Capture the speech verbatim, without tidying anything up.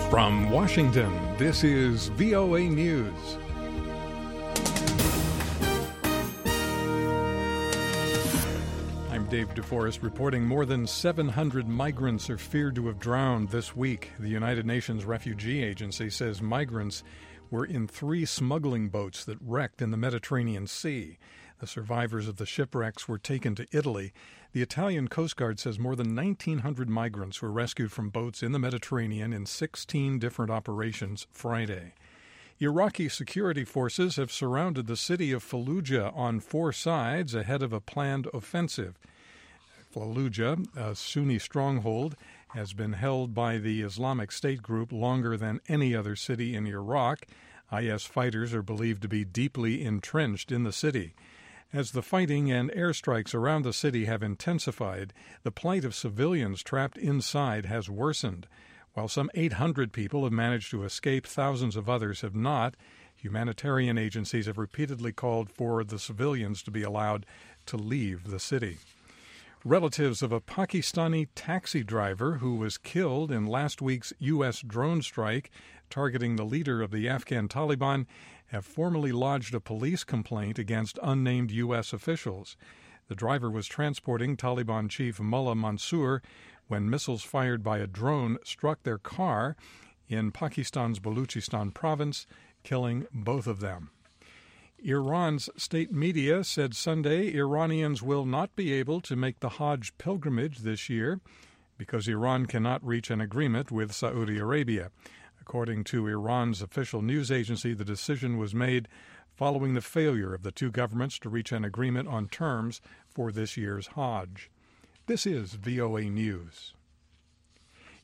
From Washington, this is V O A News. I'm Dave DeForest reporting more than seven hundred migrants are feared to have drowned this week. The United Nations Refugee Agency says migrants were in three smuggling boats that wrecked in the Mediterranean Sea. The survivors of the shipwrecks were taken to Italy. The Italian Coast Guard says more than nineteen hundred migrants were rescued from boats in the Mediterranean in sixteen different operations Friday. Iraqi security forces have surrounded the city of Fallujah on four sides ahead of a planned offensive. Fallujah, a Sunni stronghold, has been held by the Islamic State group longer than any other city in Iraq. I S fighters are believed to be deeply entrenched in the city. As the fighting and airstrikes around the city have intensified, the plight of civilians trapped inside has worsened. While some eight hundred people have managed to escape, thousands of others have not. Humanitarian agencies have repeatedly called for the civilians to be allowed to leave the city. Relatives of a Pakistani taxi driver who was killed in last week's U S drone strike targeting the leader of the Afghan Taliban have formally lodged a police complaint against unnamed U S officials. The driver was transporting Taliban chief Mullah Mansour when missiles fired by a drone struck their car in Pakistan's Baluchistan province, killing both of them. Iran's state media said Sunday Iranians will not be able to make the Hajj pilgrimage this year because Iran cannot reach an agreement with Saudi Arabia. According to Iran's official news agency, the decision was made following the failure of the two governments to reach an agreement on terms for this year's Hajj. This is V O A News.